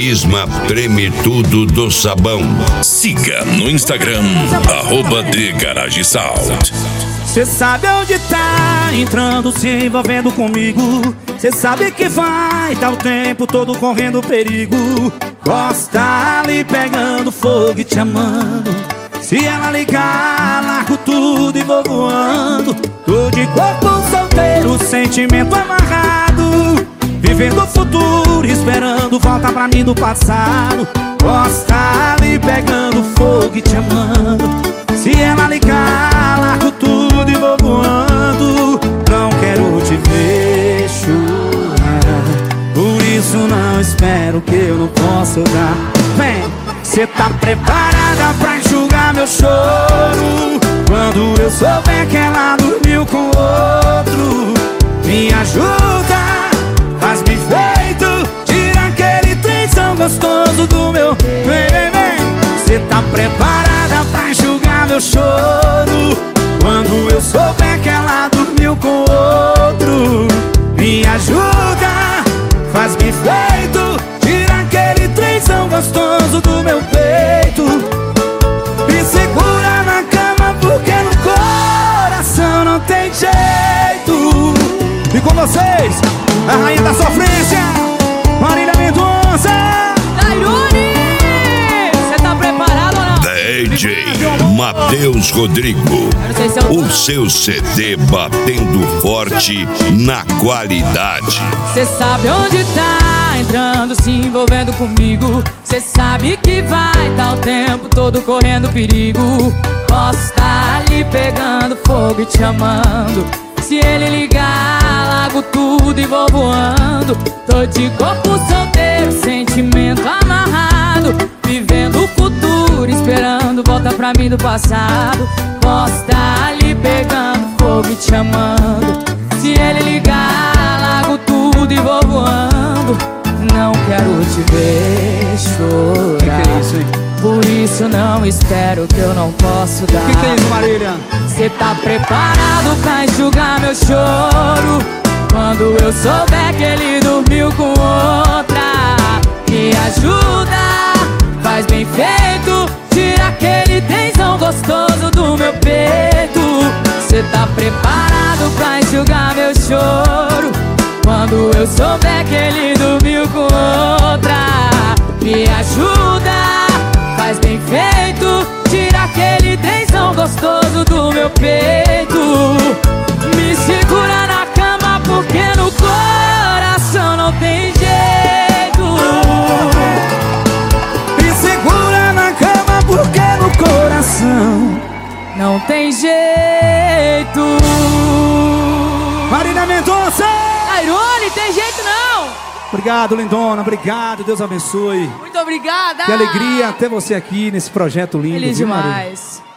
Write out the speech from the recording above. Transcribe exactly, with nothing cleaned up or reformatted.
Prisma Treme Tudo do Sabão. Siga no Instagram, arroba de Garage Sound. Cê sabe onde tá entrando, se envolvendo comigo. Cê sabe que vai, tá o tempo todo correndo perigo. Gosta ali pegando fogo e te amando. Se ela ligar, largo tudo e vou voando. Tô de corpo solteiro, sentimento amarrado, vivendo o futuro, esperando volta pra mim do passado. Gosta ali pegando fogo e te amando. Se ela ligar, largo tudo e vou voando. Não quero te ver chorar, por isso não espero que eu não possa dar. Vem, cê tá preparada pra enxugar meu choro quando eu souber que ela dormiu com outro? Me ajuda, faz-me feito, tira aquele trenzão gostoso do meu. Vem, vem, vem. Cê tá preparada pra enxugar meu choro quando eu souber que ela dormiu com outro? Me ajuda, faz-me feito, tira aquele trenzão gostoso do meu peito. Me segura na cama porque no coração não tem jeito. E com vocês, a rainha da sofrência, Marília Mendonça. Tairone, cê tá preparado ou não? D J Matheus Rodrigo, o seu C D batendo forte na qualidade. Cê sabe onde tá entrando, se envolvendo comigo. Cê sabe que vai, tá o tempo todo correndo perigo. Posso estar ali pegando fogo e te amando. Se ele ligar, largo tudo e vou voando. Tô de corpo solteiro, sentimento amarrado, vivendo o futuro, esperando volta pra mim do passado. Posso estar ali pegando fogo e te amando. Se ele ligar, largo tudo e vou voando. Não quero te ver chorar, que que é isso, hein? por isso não espero que eu não posso dar. Que que é isso, Marília? Cê tá preparado pra enxugar meu choro quando eu souber que ele dormiu com outra? Me ajuda, faz bem feito, tira aquele tensão gostoso do meu peito. Cê tá preparado pra enxugar meu choro quando eu souber que ele dormiu com outra? Me ajuda, faz bem feito, tira aquele tensão gostoso do meu peito. Me segura na cama porque no coração não tem jeito. Me segura na cama porque no coração não tem jeito. Marília Mendonça. Tairone, tem jeito não. Obrigado, lindona, obrigado, Deus abençoe. Muito obrigada. Que alegria ter você aqui nesse projeto lindo. Feliz viu, Marília? demais.